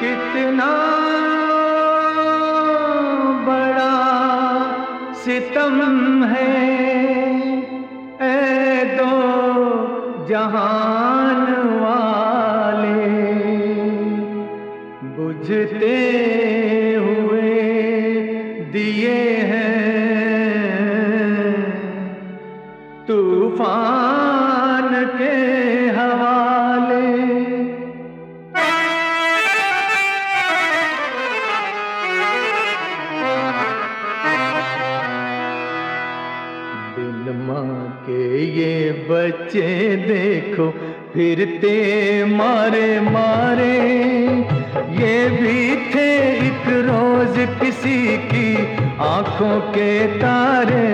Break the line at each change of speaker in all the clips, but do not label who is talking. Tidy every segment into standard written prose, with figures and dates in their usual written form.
कितना बड़ा सितम है ऐ दो जहान वाले, बुझते हुए दिए हैं तूफान के हवाले। बिन माँ के ये बच्चे देखो फिरते मारे मारे, ये भी थे एक रोज किसी की आंखों के तारे,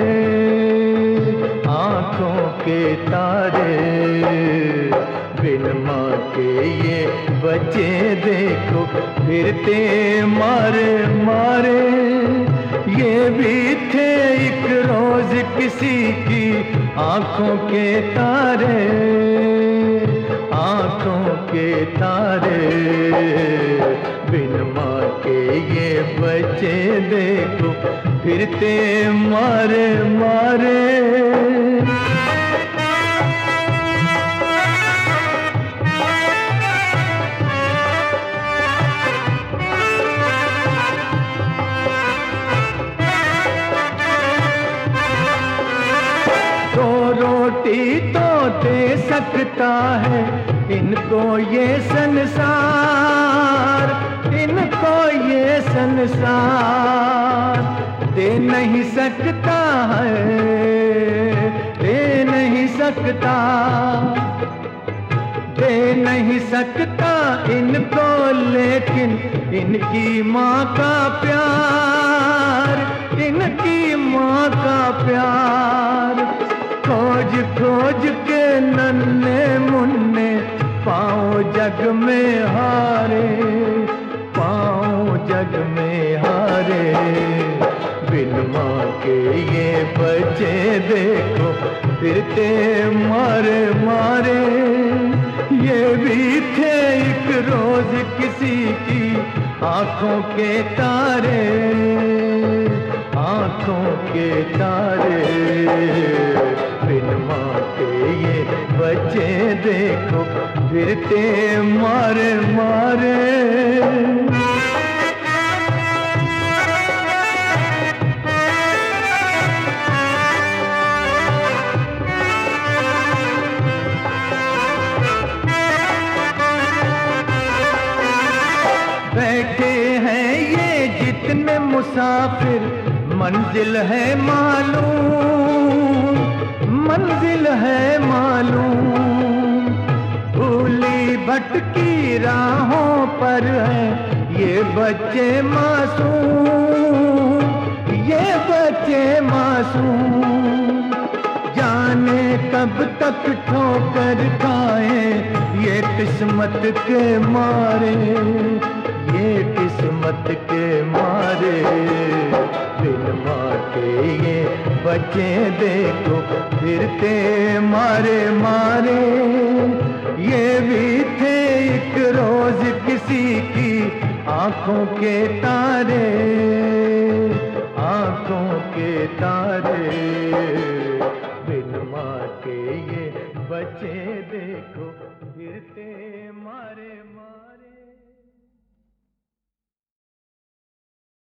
आंखों के तारे। बिन माँ के ये बच्चे देखो फिरते मारे मारे, ये भी थे एक रोज किसी की आंखों के तारे, आंखों के तारे। बिन माँ के ये बच्चे देखो फिरते मारे मारे। दो रोटी तो दे सकता है इनको ये संसार, इनको ये संसार दे नहीं सकता है, दे नहीं सकता, दे नहीं सकता इनको, लेकिन इनकी माँ का प्यार, इनकी माँ का प्यार खोज खोज के नन्हे मुन्ने पाँव जग में हारे, पाँव जग में हारे। बिन माँ के ये बच्चे देखो फिरते मारे मारे, ये भी थे एक रोज किसी की आंखों के तारे, आंखों के तारे। बिन माँ के ये बच्चे देखो फिरते मारे मारे। बैठे हैं ये जितने मुसाफिर, मंजिल है मालूम, मंजिल है मालूम। भूली भटकी राहों पर है ये बच्चे मासूम, ये बच्चे मासूम। जाने कब तक ठोकर खाए ये किस्मत के मारे, ये किस्मत के मारे। बिन माँ के ये बच्चे देखो फिरते मारे मारे, ये भी थे एक रोज किसी की आंखों के तारे, आंखों के तारे।